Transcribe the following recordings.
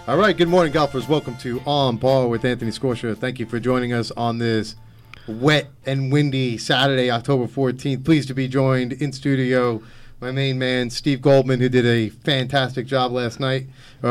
All right, good morning, golfers. Welcome to On Par with Anthony Scorsia. Thank you for joining us on this wet and windy Saturday, October 14th. Pleased to be joined in studio my main man, Steve Goldman, who did a fantastic job last week,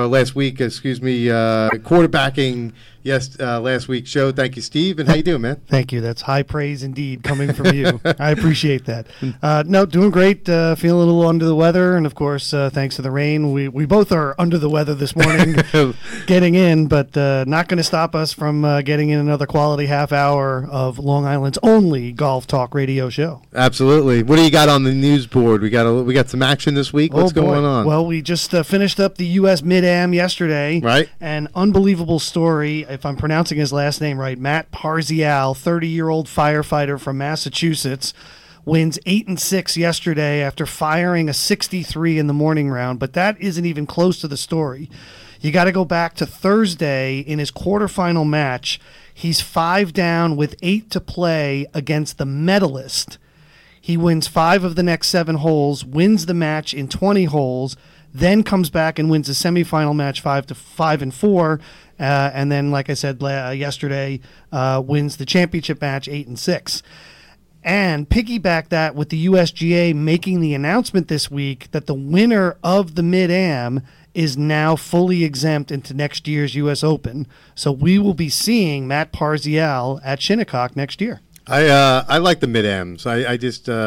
quarterbacking last week's show. Thank you, Steve, and how you doing, man? Thank you. That's high praise indeed coming from you. I appreciate that. Doing great. Feeling a little under the weather, and of course, thanks to the rain, we both are under the weather this morning, getting in, but not going to stop us from getting in another quality half hour of Long Island's only golf talk radio show. Absolutely. What do you got on the news board? We got some action this week. What's going on? Well, we just finished up the U.S. Mid-Am yesterday. Right. An unbelievable story, if I'm pronouncing his last name right, Matt Parzial, 30-year-old firefighter from Massachusetts, wins 8-6 yesterday after firing a 63 in the morning round, but that isn't even close to the story. You got to go back to Thursday in his quarterfinal match. He's 5 down with 8 to play against the medalist. He wins 5 of the next 7 holes, wins the match in 20 holes, then comes back and wins the semifinal match 5-4, and then, like I said yesterday, wins the championship match 8-6. And piggyback that with the USGA making the announcement this week that the winner of the Mid-Am is now fully exempt into next year's U.S. Open. So we will be seeing Matt Parzial at Shinnecock next year. I like the Mid-Ams. I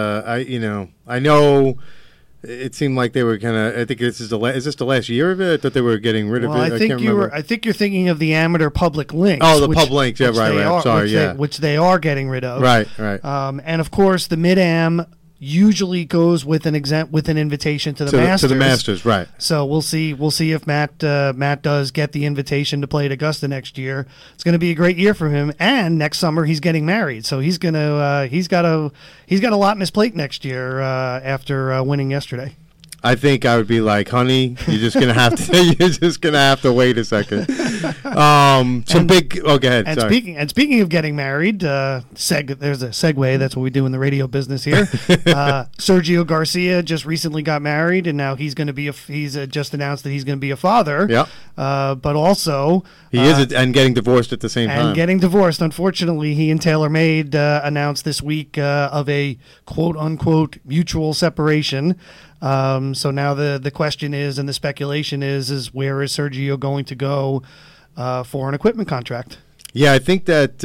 know it seemed like they were kind of. I think is this the last year of it? I thought they were getting rid of it. I think you're thinking of the amateur public links. Oh, the pub links. Yeah, right. Sorry, which they are getting rid of. Right. And of course, the Mid-Am usually goes with an invitation to the Masters. To the Masters, right. So we'll see if Matt does get the invitation to play at Augusta next year. It's going to be a great year for him, and next summer he's getting married. So he's got a lot in his plate next year after winning yesterday. I think I would be like, honey, you're just gonna have to wait a second. Go ahead. And speaking of getting married, there's a segue. That's what we do in the radio business here. Sergio Garcia just recently got married, and now he's just announced that he's going to be a father. Yeah. But also he is and getting divorced at the same time. And getting divorced. Unfortunately, he and TaylorMade announced this week of a quote unquote mutual separation. So now the question is, and the speculation is where is Sergio going to go for an equipment contract? Yeah, I think that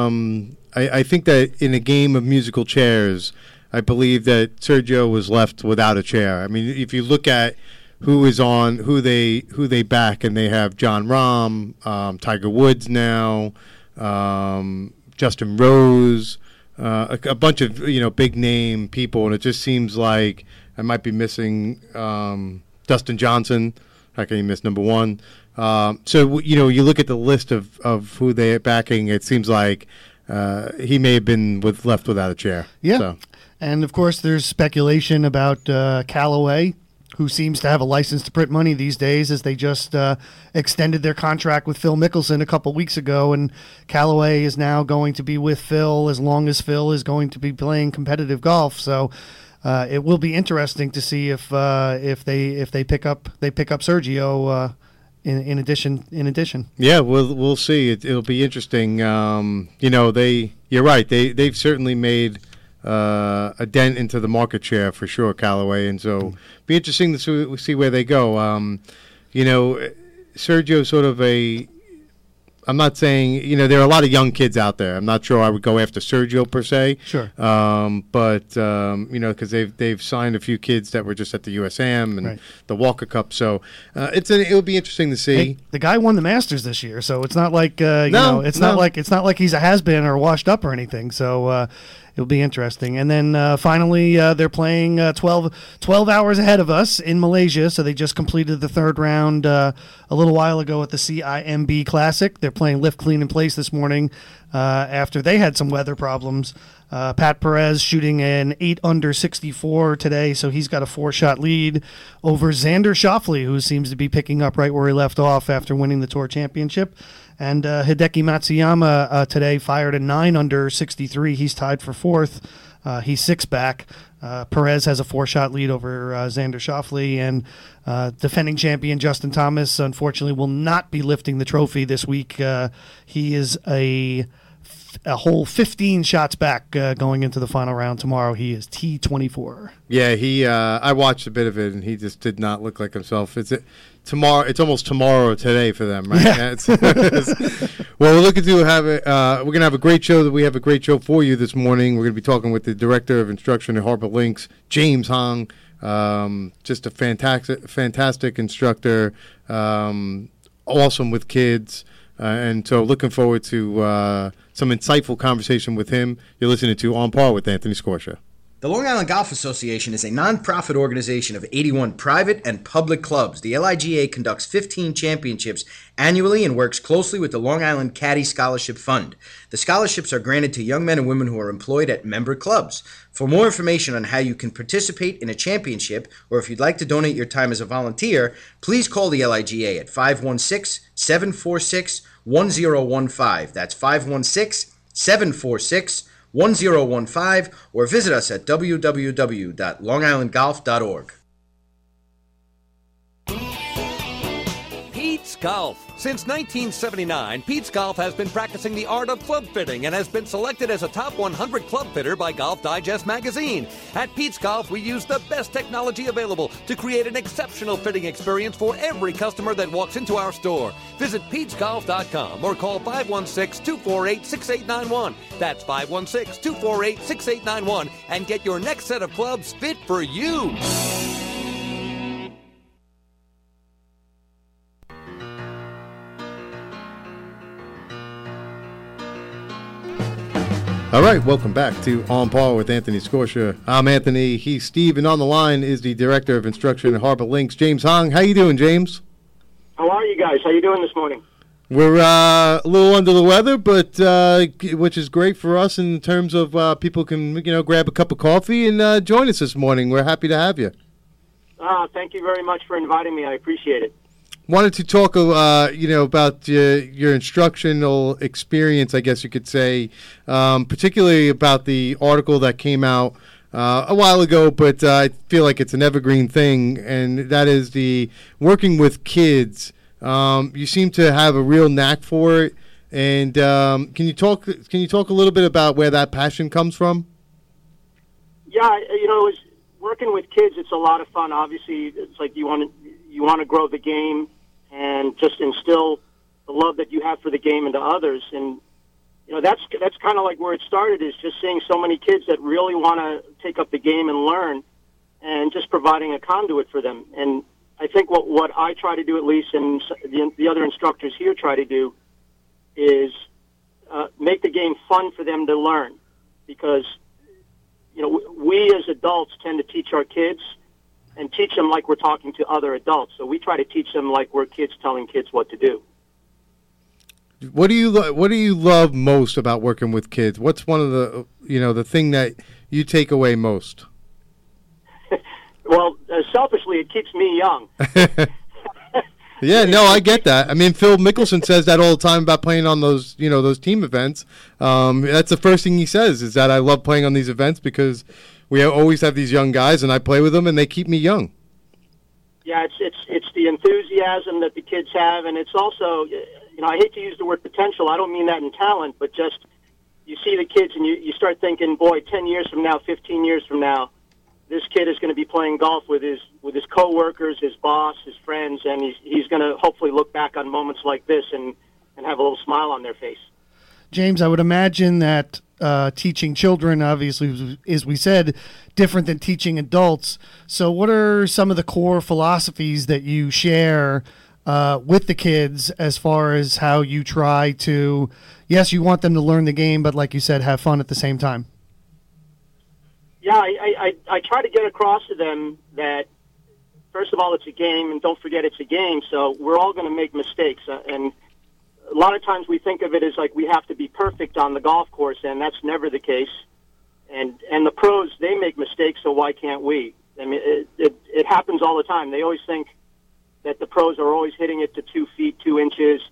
I think that in a game of musical chairs, I believe that Sergio was left without a chair. I mean, if you look at who they back, and they have Jon Rahm, Tiger Woods now, Justin Rose, a bunch of big name people, and it just seems like I might be missing Dustin Johnson. How can you miss number one? So you look at the list of who they're backing. It seems like he may have been left without a chair. Yeah, so. And of course there's speculation about Callaway, who seems to have a license to print money these days, as they just extended their contract with Phil Mickelson a couple weeks ago, and Callaway is now going to be with Phil as long as Phil is going to be playing competitive golf. So. It will be interesting to see if they pick up Sergio in addition. Yeah, we'll see. It'll be interesting. You're right. They've certainly made a dent into the market share for sure, Callaway, and so be interesting to see where they go. Sergio's sort of a. I'm not saying, there are a lot of young kids out there. I'm not sure I would go after Sergio per se. Sure. Because they've signed a few kids that were just at the USAM and the Walker Cup. So it'll be interesting to see. Hey, the guy won the Masters this year, so it's not like not like he's a has-been or washed up or anything. So it'll be interesting. And then finally, they're playing 12 hours ahead of us in Malaysia. So they just completed the third round a little while ago at the CIMB Classic. They're playing Lift Clean in Place this morning after they had some weather problems. Pat Perez shooting an 8 under 64 today, so he's got a 4-shot lead over Xander Schauffele, who seems to be picking up right where he left off after winning the Tour Championship. And Hideki Matsuyama today fired a 9 under 63. He's tied for fourth. He's 6 back. Perez has a 4-shot lead over Xander Schauffele, and defending champion Justin Thomas, unfortunately, will not be lifting the trophy this week. He is a whole 15 shots back going into the final round tomorrow. He is T24. Yeah, I watched a bit of it, and he just did not look like himself. Tomorrow? It's almost tomorrow today for them, right? Yeah. Well, we're looking to have we're going to have a great show. We have a great show for you this morning. We're going to be talking with the Director of Instruction at Harbor Links, James Hong. Just a fantastic instructor, awesome with kids. And so looking forward to some insightful conversation with him. You're listening to On Par with Anthony Scorsia. The Long Island Golf Association is a non-profit organization of 81 private and public clubs. The LIGA conducts 15 championships annually and works closely with the Long Island Caddy Scholarship Fund. The scholarships are granted to young men and women who are employed at member clubs. For more information on how you can participate in a championship, or if you'd like to donate your time as a volunteer, please call the LIGA at 516-746-1015. That's 516-746-1015, or visit us at www.longislandgolf.org. Pete's Golf. Since 1979, Pete's Golf has been practicing the art of club fitting and has been selected as a top 100 club fitter by Golf Digest magazine. At Pete's Golf, we use the best technology available to create an exceptional fitting experience for every customer that walks into our store. Visit PetesGolf.com or call 516-248-6891. That's 516-248-6891 and get your next set of clubs fit for you. All right, welcome back to On Par with Anthony Scorsia. I'm Anthony. He's Steve, and on the line is the Director of Instruction at Harbor Links, James Hong. How you doing, James? How are you guys? How you doing this morning? We're a little under the weather, but which is great for us in terms of people can grab a cup of coffee and join us this morning. We're happy to have you. Thank you very much for inviting me. I appreciate it. Wanted to talk, about your instructional experience, I guess you could say, particularly about the article that came out a while ago, but I feel like it's an evergreen thing, and that is the working with kids. You seem to have a real knack for it, and can you talk a little bit about where that passion comes from? Yeah, it's working with kids. It's a lot of fun. Obviously, it's like you want to grow the game and just instill the love that you have for the game into others. And, that's kind of like where it started, is just seeing so many kids that really want to take up the game and learn, and just providing a conduit for them. And I think what I try to do, at least, and the other instructors here try to do, is make the game fun for them to learn. Because, we as adults tend to teach our kids and teach them like we're talking to other adults. So we try to teach them like we're kids telling kids what to do. What do you love most about working with kids? What's one of the the thing that you take away most? Well, selfishly, it keeps me young. Yeah, no, I get that. I mean, Phil Mickelson says that all the time about playing on those those team events. That's the first thing he says, is that I love playing on these events because we always have these young guys, and I play with them, and they keep me young. Yeah, it's the enthusiasm that the kids have, and it's also, I hate to use the word potential. I don't mean that in talent, but just you see the kids, and you start thinking, boy, 10 years from now, 15 years from now, this kid is going to be playing golf with his coworkers, his boss, his friends, and he's going to hopefully look back on moments like this and have a little smile on their face. James, I would imagine that teaching children, obviously, as we said, different than teaching adults. So what are some of the core philosophies that you share with the kids as far as how you try to, yes, you want them to learn the game, but like you said, have fun at the same time? Yeah, I try to get across to them that, first of all, it's a game, and don't forget it's a game, so we're all going to make mistakes. And a lot of times we think of it as like we have to be perfect on the golf course, and that's never the case. And the pros, they make mistakes, so why can't we? I mean, it happens all the time. They always think that the pros are always hitting it to 2 feet, 2 inches,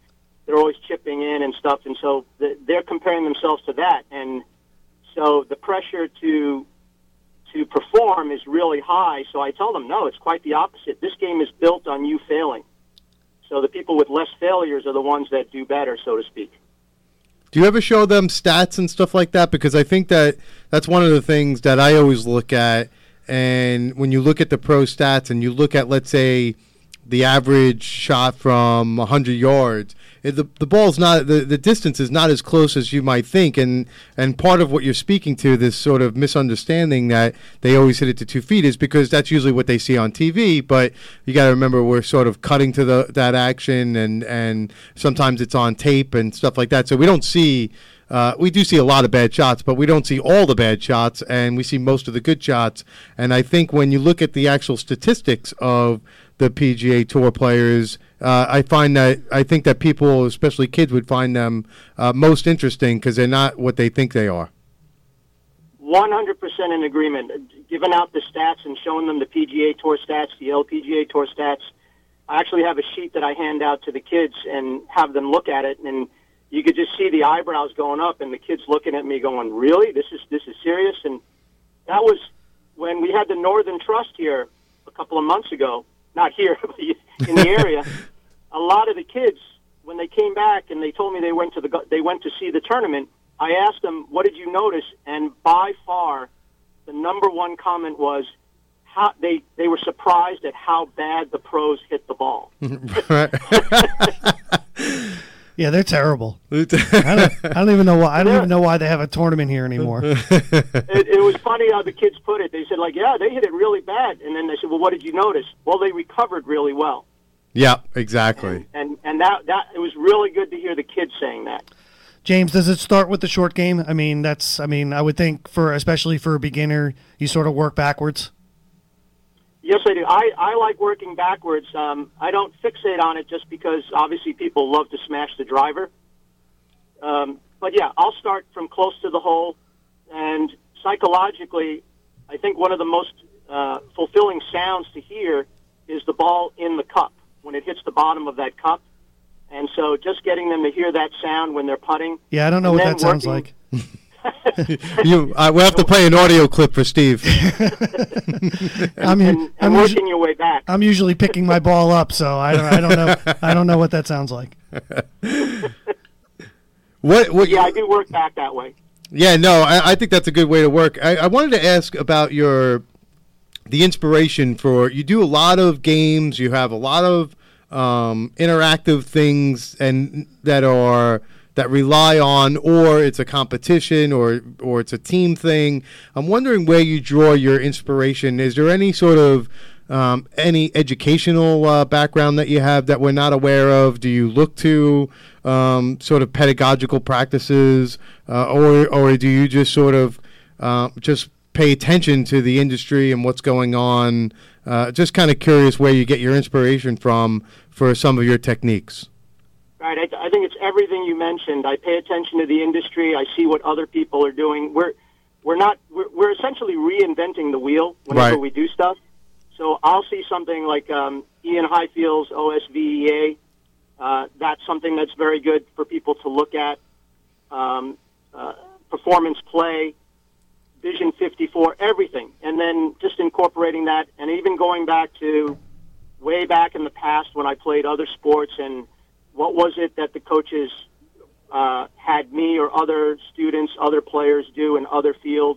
they're always chipping in and stuff, and so they're comparing themselves to that, and so the pressure to perform is really high. So I tell them, no, it's quite the opposite. This game is built on you failing. So the people with less failures are the ones that do better, so to speak. Do you ever show them stats and stuff like that? Because I think that's one of the things that I always look at. And when you look at the pro stats and you look at, let's say, the average shot from 100 yards, the ball's not, the distance is not as close as you might think. And part of what you're speaking to, this sort of misunderstanding that they always hit it to 2 feet, is because that's usually what they see on TV. But you got to remember, we're sort of cutting to that action, and sometimes it's on tape and stuff like that. So we don't see, we do see a lot of bad shots, but we don't see all the bad shots, and we see most of the good shots. And I think when you look at the actual statistics of the PGA Tour players, I think that people, especially kids, would find them most interesting because they're not what they think they are. 100% in agreement. Giving out the stats and showing them the PGA Tour stats, the LPGA Tour stats. I actually have a sheet that I hand out to the kids and have them look at it, and you could just see the eyebrows going up, and the kids looking at me going, really? This is serious? And that was when we had the Northern Trust here a couple of months ago. Not here, but in the area. A lot of the kids, when they came back and they told me they went to see the tournament, I asked them, what did you notice? And by far, the number one comment was how they were surprised at how bad the pros hit the ball. Yeah, they're terrible. I don't even know why. I don't even know why they have a tournament here anymore. It was funny how the kids put it. They said, like, yeah, they hit it really bad. And then they said, well, what did you notice? Well, they recovered really well. Yeah, exactly. And that it was really good to hear the kids saying that. James, does it start with the short game? I mean, I would think especially for a beginner, you sort of work backwards. Yes, I do. I like working backwards. I don't fixate on it just because obviously people love to smash the driver. But yeah, I'll start from close to the hole, and psychologically, I think one of the most fulfilling sounds to hear is the ball in the cup when it hits the bottom of that cup. And so just getting them to hear that sound when they're putting. Yeah, I don't know what that sounds like. We'll have to play an audio clip for Steve. and working your way back. I'm usually picking my ball up, so I don't know. I don't know what that sounds like. What? Yeah, I do work back that way. Yeah, no, I think that's a good way to work. I wanted to ask about the inspiration for, you do a lot of games, you have a lot of interactive things and that rely on, or it's a competition or it's a team thing. I'm wondering where you draw your inspiration. Is there any sort of any educational background that you have that we're not aware of? Do you look to sort of pedagogical practices, or do you just sort of just pay attention to the industry and what's going on? Just kind of curious where you get your inspiration from for some of your techniques. Right. I think it's everything you mentioned. I pay attention to the industry. I see what other people are doing. We're essentially reinventing the wheel whenever we do stuff. So I'll see something like Ian Highfield's OSVEA. That's something that's very good for people to look at. Performance play, Vision 54, everything. And then just incorporating that, and even going back to way back in the past when I played other sports, and what was it that the coaches had me or other students, other players do in other fields,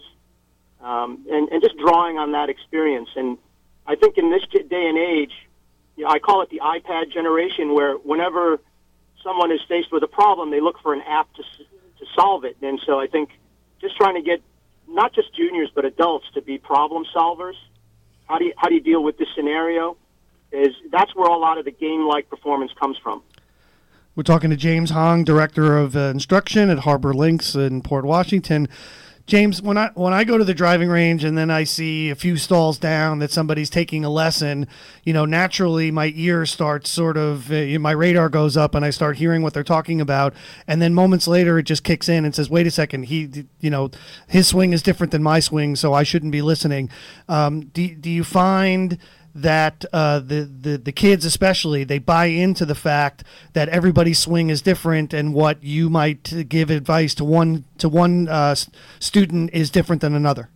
and just drawing on that experience. And I think in this day and age, I call it the iPad generation, where whenever someone is faced with a problem, they look for an app to solve it. And so I think just trying to get not just juniors but adults to be problem solvers. How do you deal with this scenario? That's where a lot of the game-like performance comes from. We're talking to James Hong, Director of Instruction at Harbor Links in Port Washington. James, when I go to the driving range and then I see a few stalls down that somebody's taking a lesson, naturally my ear starts sort of, my radar goes up and I start hearing what they're talking about. And then moments later, it just kicks in and says, wait a second, his swing is different than my swing, so I shouldn't be listening. Do you find that the kids especially, they buy into the fact that everybody's swing is different, and what you might give advice to one student is different than another?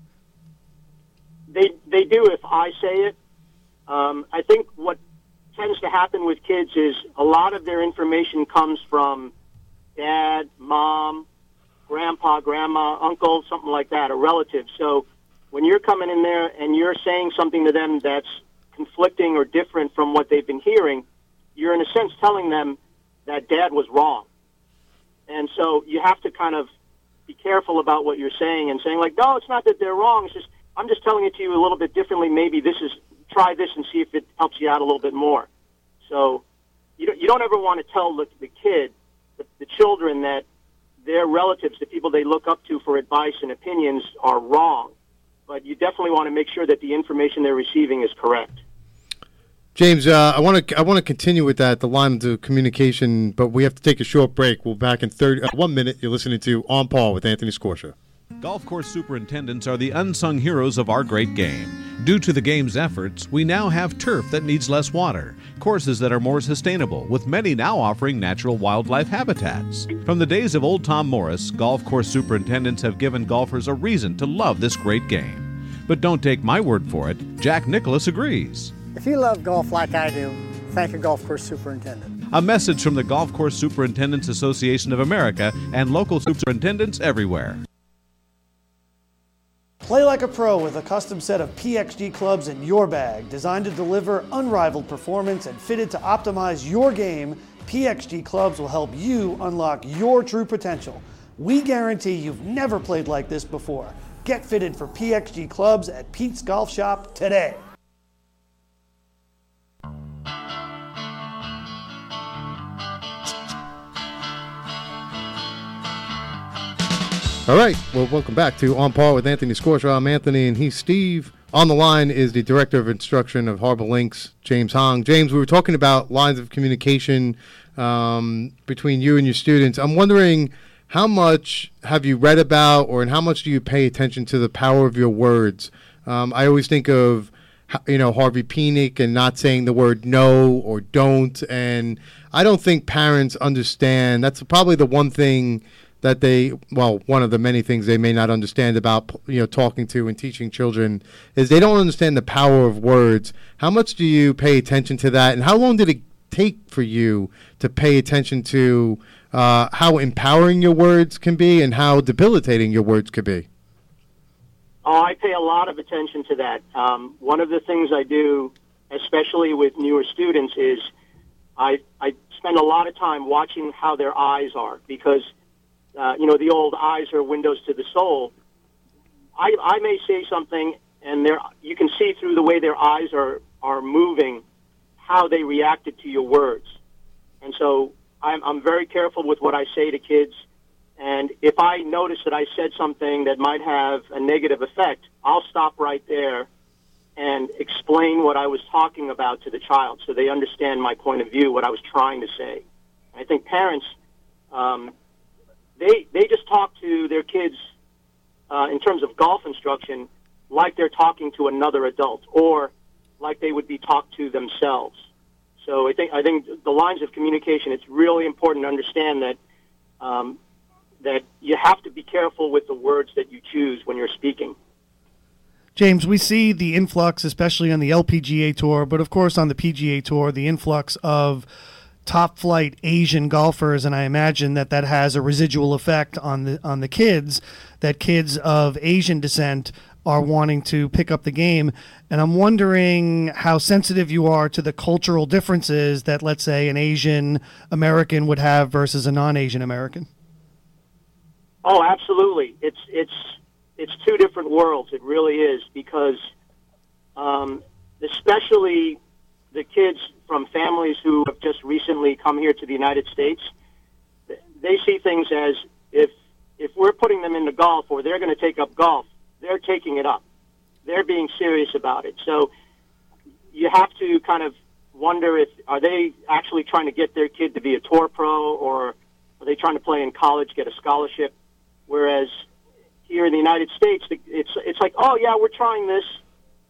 They do if I say it. I think what tends to happen with kids is a lot of their information comes from dad, mom, grandpa, grandma, uncle, something like that, a relative. So when you're coming in there and you're saying something to them that's conflicting or different from what they've been hearing, you're in a sense telling them that dad was wrong. And so you have to kind of be careful about what you're saying and saying, like, no, it's not that they're wrong. It's just, I'm just telling it to you a little bit differently. Maybe try this and see if it helps you out a little bit more. So you don't ever want to tell the kid, the children, that their relatives, the people they look up to for advice and opinions, are wrong. But you definitely want to make sure that the information they're receiving is correct. James, I want to continue with the line of communication, but we have to take a short break. We'll be back in 1 minute. You're listening to On Par with Anthony Scorsia. Golf course superintendents are the unsung heroes of our great game. Due to the game's efforts, we now have turf that needs less water, courses that are more sustainable, with many now offering natural wildlife habitats. From the days of old Tom Morris, golf course superintendents have given golfers a reason to love this great game. But don't take my word for it, Jack Nicklaus agrees. If you love golf like I do, thank a golf course superintendent. A message from the Golf Course Superintendents Association of America and local superintendents everywhere. Play like a pro with a custom set of PXG clubs in your bag. Designed to deliver unrivaled performance and fitted to optimize your game, PXG clubs will help you unlock your true potential. We guarantee you've never played like this before. Get fitted for PXG clubs at Pete's Golf Shop today. All right. Well, welcome back to On Par with Anthony Scorsia. I'm Anthony, and he's Steve. On the line is the Director of Instruction of Harbor Links, James Hong. James, we were talking about lines of communication between you and your students. I'm wondering, how much have you read about, or and how much do you pay attention to the power of your words? I always think of, Harvey Penick and not saying the word no or don't, and I don't think parents understand. That's probably the one thing that one of the many things they may not understand about, talking to and teaching children, is they don't understand the power of words. How much do you pay attention to that, and how long did it take for you to pay attention to how empowering your words can be and how debilitating your words could be? Oh, I pay a lot of attention to that. One of the things I do, especially with newer students, is I spend a lot of time watching how their eyes are, because the old eyes are windows to the soul. I may say something, and you can see through the way their eyes are moving how they reacted to your words. And so I'm very careful with what I say to kids. And if I notice that I said something that might have a negative effect, I'll stop right there and explain what I was talking about to the child so they understand my point of view, what I was trying to say. I think parents, they just talk to their kids in terms of golf instruction like they're talking to another adult, or like they would be talked to themselves. So I think the lines of communication, it's really important to understand that that you have to be careful with the words that you choose when you're speaking. James, we see the influx, especially on the LPGA Tour, but of course on the PGA Tour, the influx of top-flight Asian golfers, and I imagine that has a residual effect on the kids, that kids of Asian descent are wanting to pick up the game. And I'm wondering how sensitive you are to the cultural differences that, let's say, an Asian American would have versus a non-Asian American. Oh, absolutely. It's two different worlds. It really is, because especially the kids from families who have just recently come here to the United States, they see things as if we're putting them into golf, or they're going to take up golf, they're taking it up. They're being serious about it. So you have to kind of wonder, are they actually trying to get their kid to be a tour pro, or are they trying to play in college, get a scholarship? Whereas here in the United States, it's like, oh yeah, we're trying this.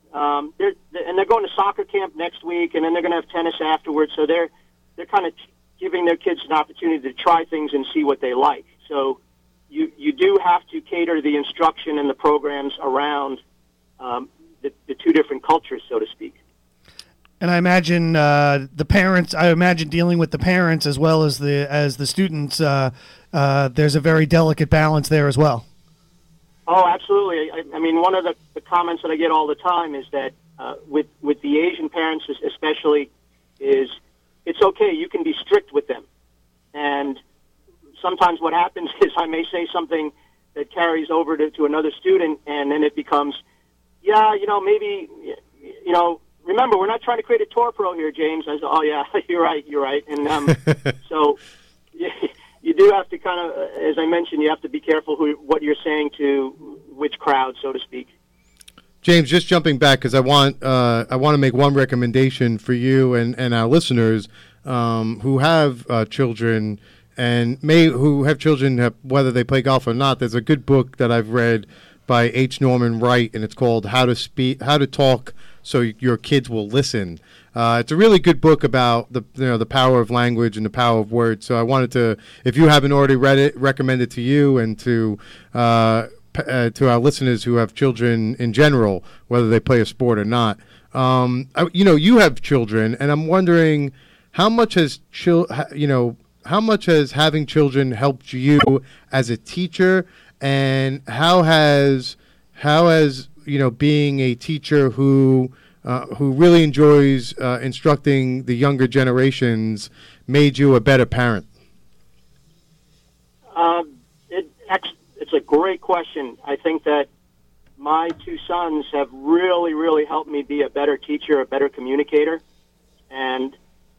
they're going to soccer camp next week, and then they're going to have tennis afterwards. So they're kind of giving their kids an opportunity to try things and see what they like. So you do have to cater the instruction and the programs around the two different cultures, so to speak. And I imagine the parents. I imagine dealing with the parents as well as the students. There's a very delicate balance there as well. Oh, absolutely. I mean, one of the comments that I get all the time is that with the Asian parents especially is it's okay, you can be strict with them. And sometimes what happens is I may say something that carries over to another student, and then it becomes, maybe, remember, we're not trying to create a tour pro here, James. I said, oh, yeah, you're right. And so you do have to kind of, as I mentioned, you have to be careful what you're saying to which crowd, so to speak. James, just jumping back because I want to make one recommendation for you and our listeners who have children and who have children whether they play golf or not. There's a good book that I've read by H. Norman Wright, and it's called How to Talk So Your Kids Will Listen. It's a really good book about the power of language and the power of words. So I wanted to, if you haven't already read it, recommend it to you and to our listeners who have children in general, whether they play a sport or not. You have children, and I'm wondering how much has having children helped you as a teacher, and how has being a teacher who really enjoys instructing the younger generations made you a better parent? It's a great question. I think that my two sons have really, really helped me be a better teacher, a better communicator. And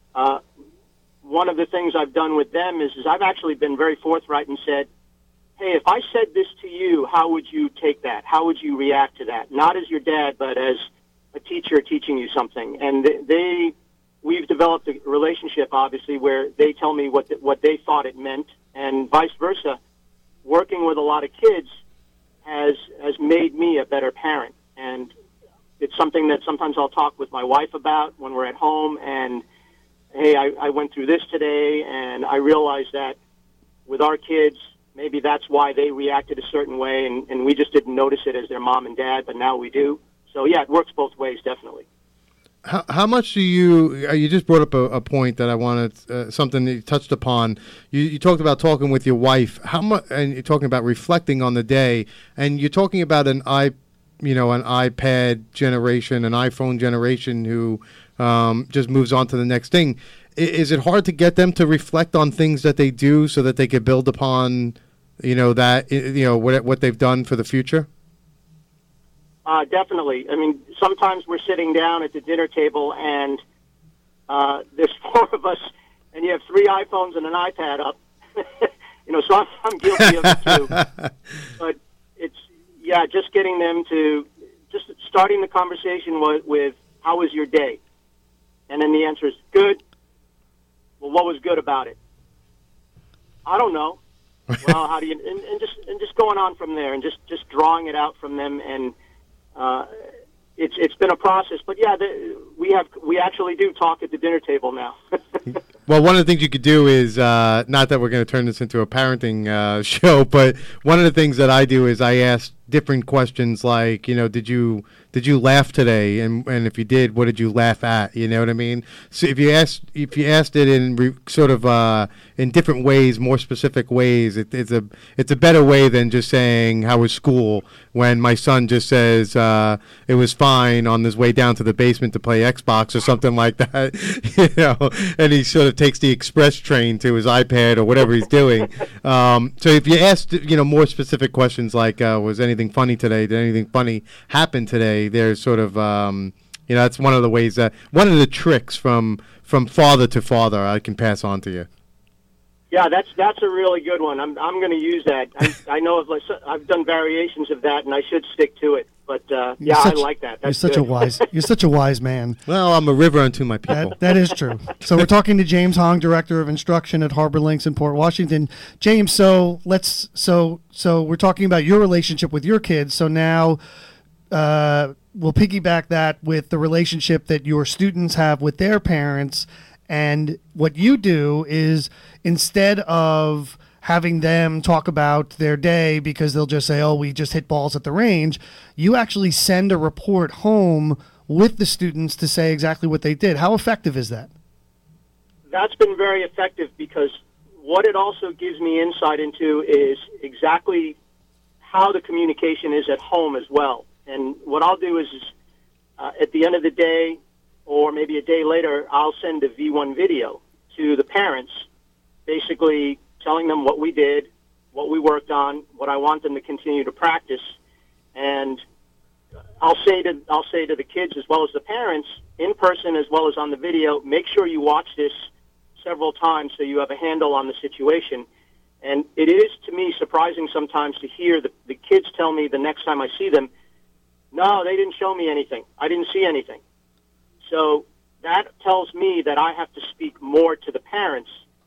one of the things I've done with them is I've actually been very forthright and said, hey, if I said this to you, how would you take that? How would you react to that? Not as your dad, but as a teacher teaching you something. And we've developed a relationship, obviously, where they tell me what they thought it meant, and vice versa. Working with a lot of kids has made me a better parent. And it's something that sometimes I'll talk with my wife about when we're at home. And, hey, I went through this today, and I realized that with our kids, maybe that's why they reacted a certain way, and we just didn't notice it as their mom and dad, but now we do. So, yeah, it works both ways, definitely. How much do you just brought up a point that I wanted, something that you touched upon. You talked about talking with your wife. How much, and you're talking about reflecting on the day, and you're talking about an iPad generation, an iPhone generation who just moves on to the next thing. Is it hard to get them to reflect on things that they do so that they could build upon, what they've done for the future? Definitely. I mean, sometimes we're sitting down at the dinner table and there's four of us, and you have three iPhones and an iPad up. So I'm guilty of it too. But it's just getting them to just starting the conversation with how was your day, and then the answer is good. Well, what was good about it? I don't know. Well, how do you and just going on from there, and just drawing it out from them, and it's been a process. But yeah, we actually do talk at the dinner table now. Well, one of the things you could do is not that we're going to turn this into a parenting show, but one of the things that I do is I ask different questions like, did you laugh today, and if you did, what did you laugh at? You know what I mean? So if you asked it in sort of in different ways, more specific ways, it's a better way than just saying how was school when my son just says it was fine on his way down to the basement to play Xbox or something like that, and he sort of takes the express train to his iPad or whatever he's doing. So if you asked more specific questions like was anything funny today? Did anything funny happen today? There's sort of that's one of the ways one of the tricks from father to father I can pass on to you. Yeah, that's a really good one. I'm going to use that. I know I've done variations of that, and I should stick to it. But I like that. That's you're such a wise man. Well, I'm a river unto my people. That is true. So we're talking to James Hong, Director of Instruction at Harbor Links in Port Washington. James, so we're talking about your relationship with your kids. So now we'll piggyback that with the relationship that your students have with their parents. And what you do is, instead of having them talk about their day because they'll just say, oh, we just hit balls at the range, you actually send a report home with the students to say exactly what they did. How effective is that? That's been very effective, because what it also gives me insight into is exactly how the communication is at home as well. And what I'll do is at the end of the day, or maybe a day later, I'll send a V1 video to the parents, basically telling them what we did, what we worked on, what I want them to continue to practice. And I'll say to the kids as well as the parents, in person as well as on the video, make sure you watch this several times so you have a handle on the situation. And it is, to me, surprising sometimes to hear the kids tell me the next time I see them, no, they didn't show me anything. I didn't see anything. So that tells me that I have to speak more to the parents,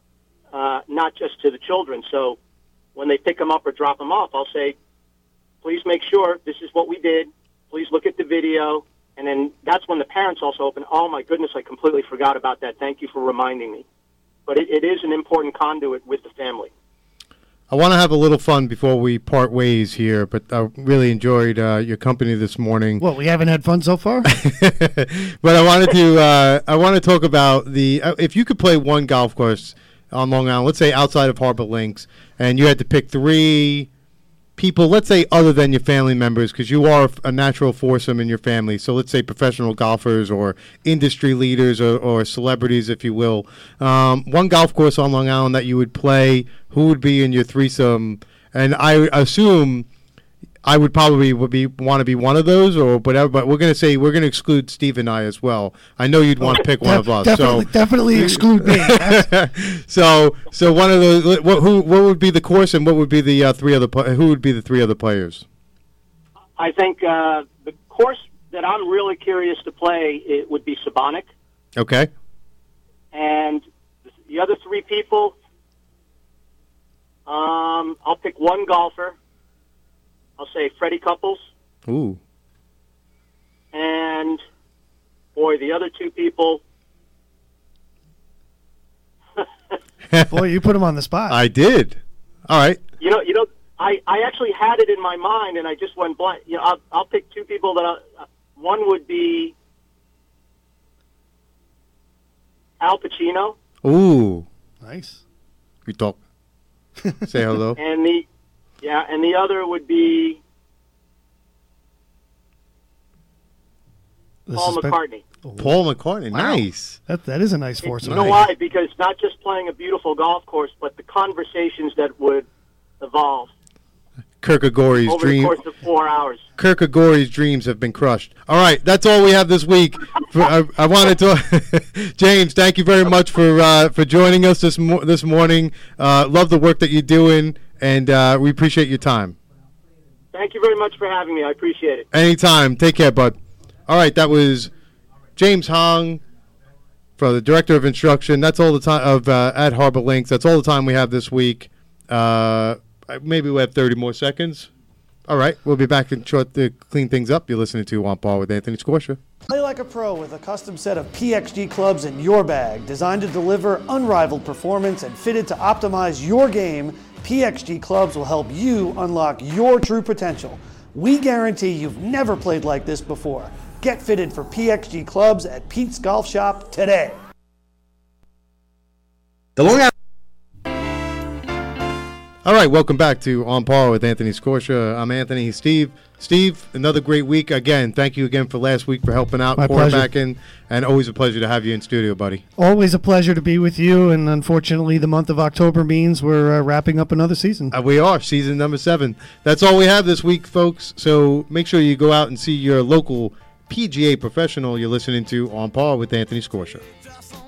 not just to the children. So when they pick them up or drop them off, I'll say, please make sure this is what we did. Please look at the video. And then that's when the parents also open, oh, my goodness, I completely forgot about that. Thank you for reminding me. But it is an important conduit with the family. I want to have a little fun before we part ways here, but I really enjoyed your company this morning. Well, we haven't had fun so far. But I want to talk about if you could play one golf course on Long Island, let's say outside of Harbor Links, and you had to pick 3 people, let's say other than your family members, because you are a natural foursome in your family. So let's say professional golfers or industry leaders or celebrities, if you will. One golf course on Long Island that you would play, who would be in your threesome? And I assume I would probably want to be one of those or whatever, but we're going to exclude Steve and I as well. I know you'd want to pick one of us. Definitely exclude me. So one of those. What would be the course, and what would be the who would be the 3 other players? I think the course that I'm really curious to play, it would be Sabonic. Okay. And the other 3 people, I'll pick one golfer. I'll say Freddie Couples. Ooh. And, boy, the other 2 people. Boy, you put him on the spot. I did. All right. You know, I actually had it in my mind, and I just went blank. You know, I'll pick 2 people that one would be Al Pacino. Ooh. Nice. We talk. Say hello. And the other would be Paul McCartney. Paul McCartney, wow. Nice. That is a nice foursome. You know why? Because not just playing a beautiful golf course, but the conversations that would evolve. Kierkegaard's over the course of 4 hours. Kierkegaard's dreams have been crushed. All right, that's all we have this week. I wanted to, James. Thank you very much for joining us this morning. Love the work that you're doing, and we appreciate your time. Thank you very much for having me. I appreciate it. Anytime. Take care, bud. All right, that was James Hong, for the Director of Instruction. That's all the time at Harbor Links. That's all the time we have this week. Maybe we have 30 more seconds. All right, we'll be back in short to clean things up. You're listening to On Par with Anthony Scorscia. Play like a pro with a custom set of PXG clubs in your bag, designed to deliver unrivaled performance and fitted to optimize your game. PXG clubs will help you unlock your true potential. We guarantee you've never played like this before. Get fitted for PXG clubs at Pete's Golf Shop today. The Long Island. All right, welcome back to On Par with Anthony Scorscia. I'm Anthony. Steve, another great week. Again, thank you again for last week for helping out, quarterbacking, and always a pleasure to have you in studio, buddy. Always a pleasure to be with you, and unfortunately the month of October means we're wrapping up another season. We are, season number 7. That's all we have this week, folks, so make sure you go out and see your local PGA professional. You're listening to On Par with Anthony Scorscia.